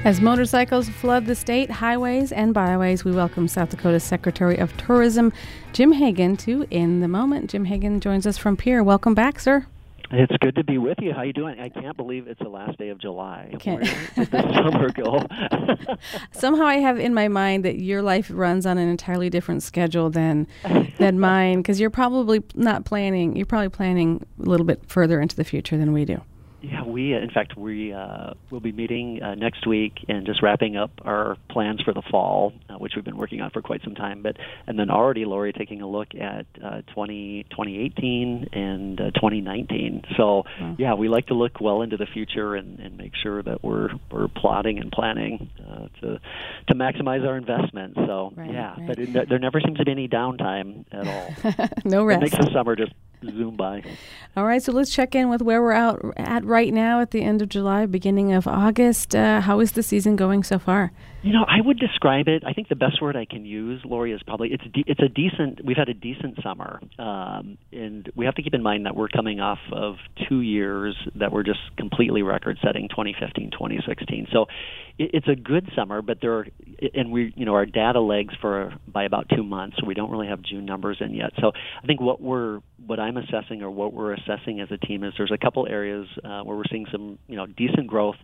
As motorcycles flood the state, highways and byways, we welcome South Dakota's Secretary of Tourism, Jim Hagan, to In the Moment. Jim Hagan joins us from Pierre. Welcome back, sir. It's good to be with you. How you doing? I can't believe it's the last day of July. Where did the summer go? Somehow I have in my mind that your life runs on an entirely different schedule than mine, because you're probably not planning. You're probably planning a little bit further into the future than we do. Yeah, we'll be meeting next week and just wrapping up our plans for the fall, which we've been working on for quite some time. And then already, Lori, taking a look at 2018 and 2019. So, yeah, we like to look well into the future and make sure that we're plotting and planning to maximize our investment. So, right. But there never seems to be any downtime at all. No rest. It makes the summer just zoom by. All right, so let's check in with where we're at right now at the end of July, beginning of August. How is the season going so far? You know, I would describe it, I think the best word I can use, Lori, is probably we've had a decent summer. And we have to keep in mind that we're coming off of 2 years that were just completely record-setting, 2015, 2016. So it's a good summer, but our data lags by about 2 months, so we don't really have June numbers in yet. So I think what I'm assessing, or what we're assessing as a team, is there's a couple areas where we're seeing some decent growth.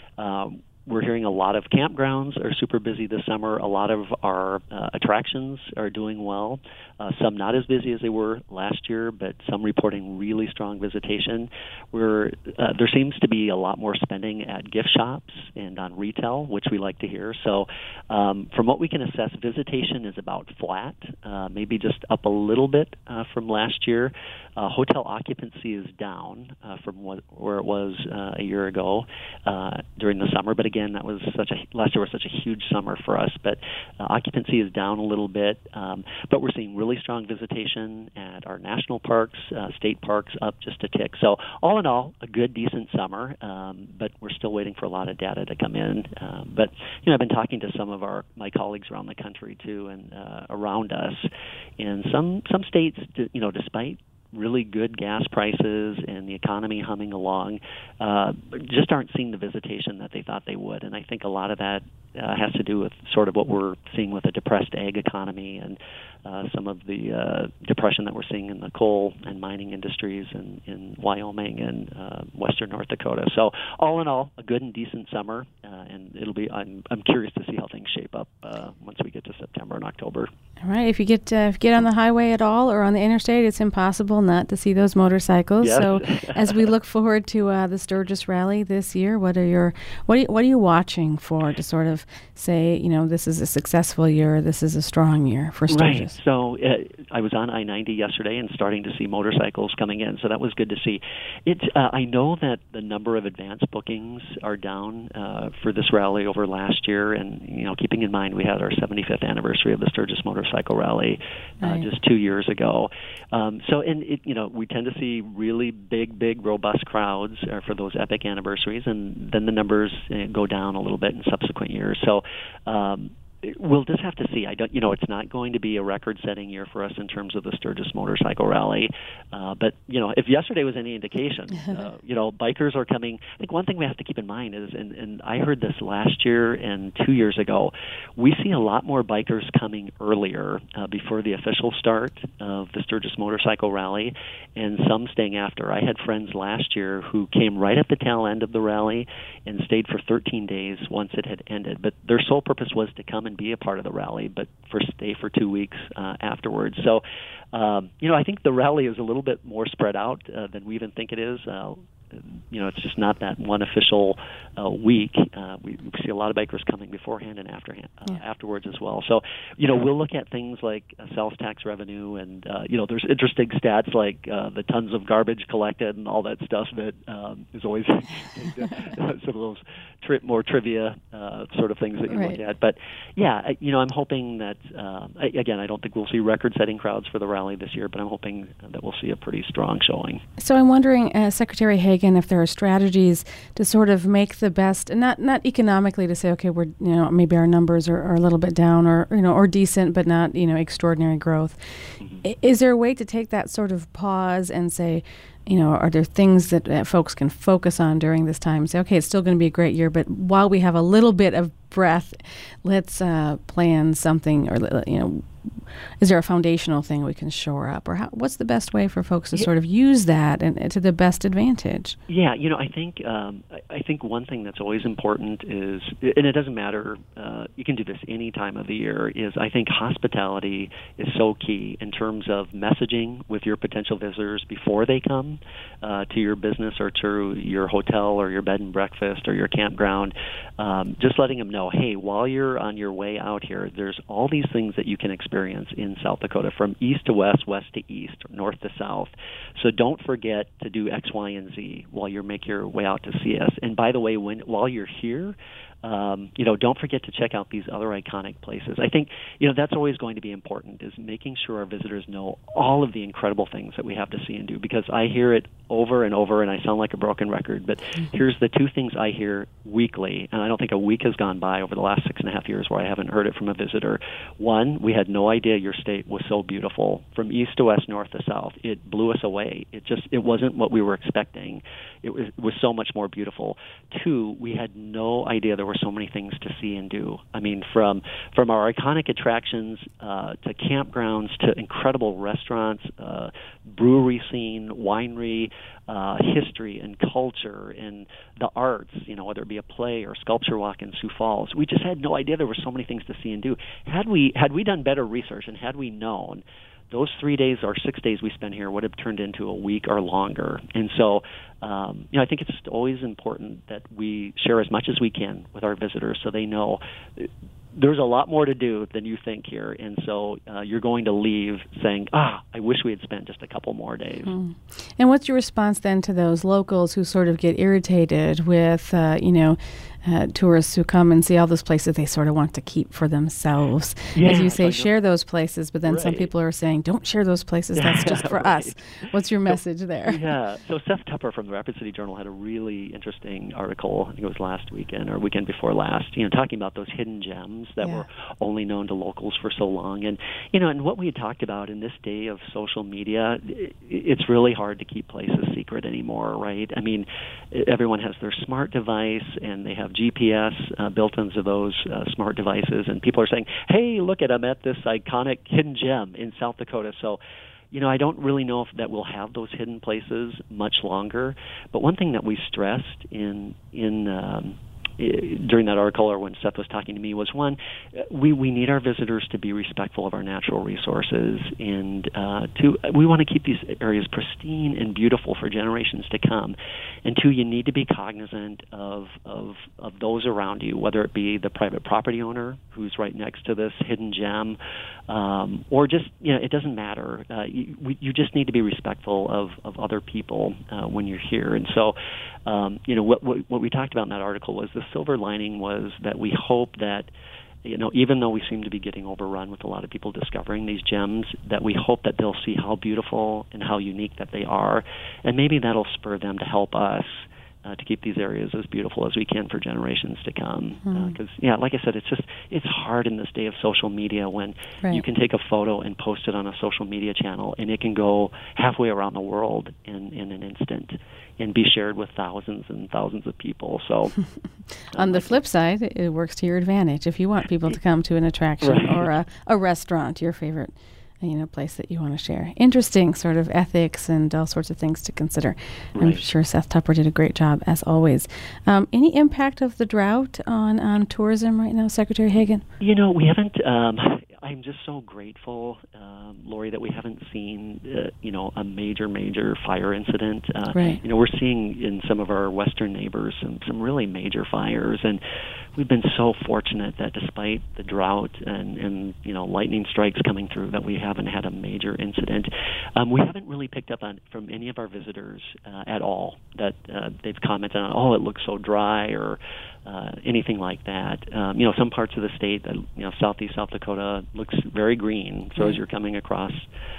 We're hearing a lot of campgrounds are super busy this summer. A lot of our attractions are doing well. Some not as busy as they were last year, but some reporting really strong visitation. There seems to be a lot more spending at gift shops and on retail, which we like to hear. So from what we can assess, visitation is about flat, maybe just up a little bit from last year. Hotel occupancy is down from where it was a year ago during the summer. But again, last year was such a huge summer for us. But occupancy is down a little bit. But we're seeing really strong visitation at our national parks, state parks, up just a tick. So all in all, a good, decent summer. But we're still waiting for a lot of data to come in. But I've been talking to some of my colleagues around the country too, and around us, and some states, despite really good gas prices and the economy humming along, just aren't seeing the visitation that they thought they would. And I think a lot of that has to do with sort of what we're seeing with a depressed ag economy and some of the depression that we're seeing in the coal and mining industries in Wyoming and western North Dakota. So all in all, a good and decent summer, and I'm curious to see how things shape up once we get to September and October. All right. If you get on the highway at all or on the interstate, it's impossible not to see those motorcycles. Yes. So as we look forward to the Sturgis Rally this year, what are you watching for to sort of say, this is a successful year, this is a strong year for Sturgis? Right. So I was on I-90 yesterday and starting to see motorcycles coming in, so that was good to see. I know that the number of advance bookings are down for this rally over last year, and keeping in mind we had our 75th anniversary of the Sturgis Motorcycle Rally just 2 years ago. We tend to see really big, robust crowds for those epic anniversaries, and then the numbers go down a little bit in subsequent years. So we'll just have to see. It's not going to be a record-setting year for us in terms of the Sturgis Motorcycle Rally. But if yesterday was any indication, bikers are coming. I think one thing we have to keep in mind is, and I heard this last year and 2 years ago, we see a lot more bikers coming earlier before the official start of the Sturgis Motorcycle Rally, and some staying after. I had friends last year who came right at the tail end of the rally and stayed for 13 days once it had ended. But their sole purpose was to come and be a part of the rally, but stay for 2 weeks afterwards. So, I think the rally is a little bit more spread out than we even think it is. It's just not that one official week. We see a lot of bikers coming beforehand and afterwards as well. So, we'll look at things like sales tax revenue, and there's interesting stats like the tons of garbage collected and all that stuff that is always some of those more trivia sort of things that you look at. But yeah, I'm hoping that again, I don't think we'll see record-setting crowds for the rally this year, but I'm hoping that we'll see a pretty strong showing. So I'm wondering, Secretary Hagan, Hagen, if there are strategies to sort of make the best, and not economically to say, okay, we're, maybe our numbers are a little bit down or, or decent, but not, extraordinary growth. Is there a way to take that sort of pause and say, are there things that folks can focus on during this time? Say, okay, it's still going to be a great year, but while we have a little bit of breath, let's plan something, or, is there a foundational thing we can shore up? Or what's the best way for folks to sort of use that and to the best advantage? Yeah, I think one thing that's always important is, and it doesn't matter, you can do this any time of the year, is I think hospitality is so key in terms of messaging with your potential visitors before they come to your business or to your hotel or your bed and breakfast or your campground. Just letting them know, hey, while you're on your way out here, there's all these things that you can experience in South Dakota, from east to west, west to east, north to south. So don't forget to do X, Y, and Z while you make your way out to see us. And by the way, while you're here, don't forget to check out these other iconic places. I think, that's always going to be important, is making sure our visitors know all of the incredible things that we have to see and do, because I hear it over and over, and I sound like a broken record, but here's the two things I hear weekly, and I don't think a week has gone by over the last 6.5 years where I haven't heard it from a visitor. One, we had no idea your state was so beautiful. From east to west, north to south, it blew us away. It wasn't what we were expecting. It was so much more beautiful. Two, we had no idea there were so many things to see and do. I mean, from our iconic attractions to campgrounds to incredible restaurants, brewery scene, winery, history and culture and the arts, whether it be a play or sculpture walk in Sioux Falls. We just had no idea there were so many things to see and do. Had we done better research and had we known, those 3 days or 6 days we spent here would have turned into a week or longer. And so, I think it's always important that we share as much as we can with our visitors so they know there's a lot more to do than you think here. And so you're going to leave saying, I wish we had spent just a couple more days. And what's your response then to those locals who sort of get irritated with, tourists who come and see all those places they sort of want to keep for themselves? As you say, share those places, but then some people are saying, don't share those places, that's just for us. What's your message there? Yeah, so Seth Tupper from the Rapid City Journal had a really interesting article, I think it was last weekend or weekend before last, talking about those hidden gems that were only known to locals for so long. And, and what we had talked about in this day of social media, it's really hard to keep places secret anymore, right? I mean, everyone has their smart device and they have GPS built into those smart devices, and people are saying, hey, look at, I'm at this iconic hidden gem in South Dakota. So, I don't really know if that we'll have those hidden places much longer. But one thing that we stressed in during that article, or when Seth was talking to me, was one, we need our visitors to be respectful of our natural resources, and we want to keep these areas pristine and beautiful for generations to come. And two, you need to be cognizant of those around you, whether it be the private property owner who's right next to this hidden gem, or just, it doesn't matter. You just need to be respectful of other people when you're here. And so, what we talked about in that article was the silver lining was that we hope that, even though we seem to be getting overrun with a lot of people discovering these gems, that we hope that they'll see how beautiful and how unique that they are, and maybe that'll spur them to help us to keep these areas as beautiful as we can for generations to come. Because, like I said, it's hard in this day of social media when you can take a photo and post it on a social media channel, and it can go halfway around the world in an instant and be shared with thousands and thousands of people. So, on the flip side, it works to your advantage if you want people to come to an attraction or a restaurant, your favorite place that you want to share. Interesting sort of ethics and all sorts of things to consider. I'm sure Seth Tupper did a great job, as always. Any impact of the drought on tourism right now, Secretary Hagen? We haven't. I'm just so grateful, Lori, that we haven't seen, a major fire incident. We're seeing in some of our western neighbors some really major fires, and we've been so fortunate that despite the drought and lightning strikes coming through, that we haven't had a major incident. We haven't really picked up on from any of our visitors at all that they've commented on, it looks so dry, or anything like that. Some parts of the state, southeast South Dakota looks very green. So as you're coming across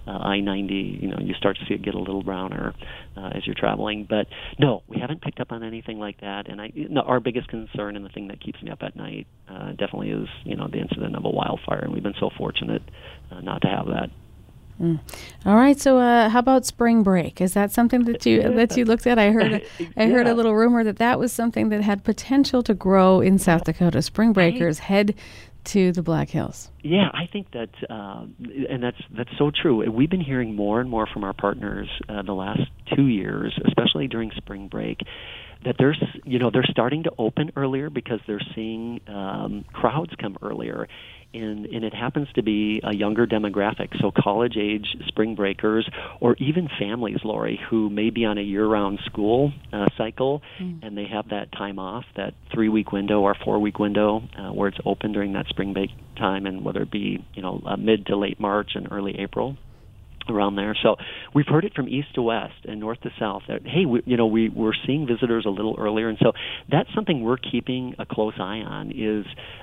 I-90, you start to see it get a little browner as you're traveling. But no, we haven't picked up on anything like that. And our biggest concern and the thing that keeps me up at night definitely is, the incident of a wildfire. And we've been so fortunate not to have that. All right. So, how about spring break? Is that something that you looked at? I heard a little rumor that was something that had potential to grow in South Dakota. Spring breakers head to the Black Hills. Yeah, I think that, and that's so true. We've been hearing more and more from our partners the last 2 years, especially during spring break, that they're starting to open earlier because they're seeing crowds come earlier. And it happens to be a younger demographic, so college-age spring breakers, or even families, Lori, who may be on a year-round school cycle, and they have that time off, that 3-week window or 4-week window where it's open during that spring break time, and whether it be mid to late March and early April. Around there. So we've heard it from east to west and north to south that, hey, we're seeing visitors a little earlier. And so that's something we're keeping a close eye on is,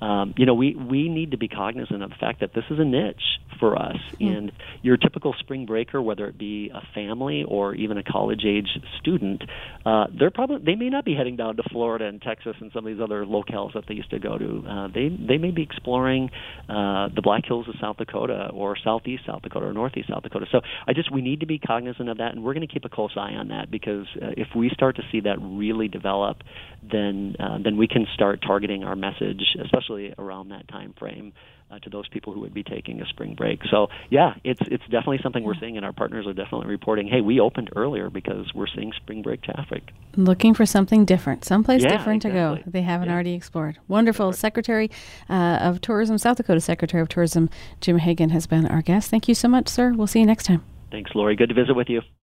we need to be cognizant of the fact that this is a niche for us. And your typical spring breaker, whether it be a family or even a college-age student, they may not be heading down to Florida and Texas and some of these other locales that they used to go to. They may be exploring the Black Hills of South Dakota or southeast South Dakota or northeast South Dakota. So we need to be cognizant of that, and we're going to keep a close eye on that because if we start to see that really develop, then we can start targeting our message, especially around that time frame, to those people who would be taking a spring break. So yeah, it's definitely something we're seeing, and our partners are definitely reporting, hey, we opened earlier because we're seeing spring break traffic. Looking for something different, someplace different to go that they haven't already explored. Wonderful. Right. Secretary of Tourism, South Dakota Secretary of Tourism, Jim Hagan has been our guest. Thank you so much, sir. We'll see you next time. Thanks, Lori. Good to visit with you.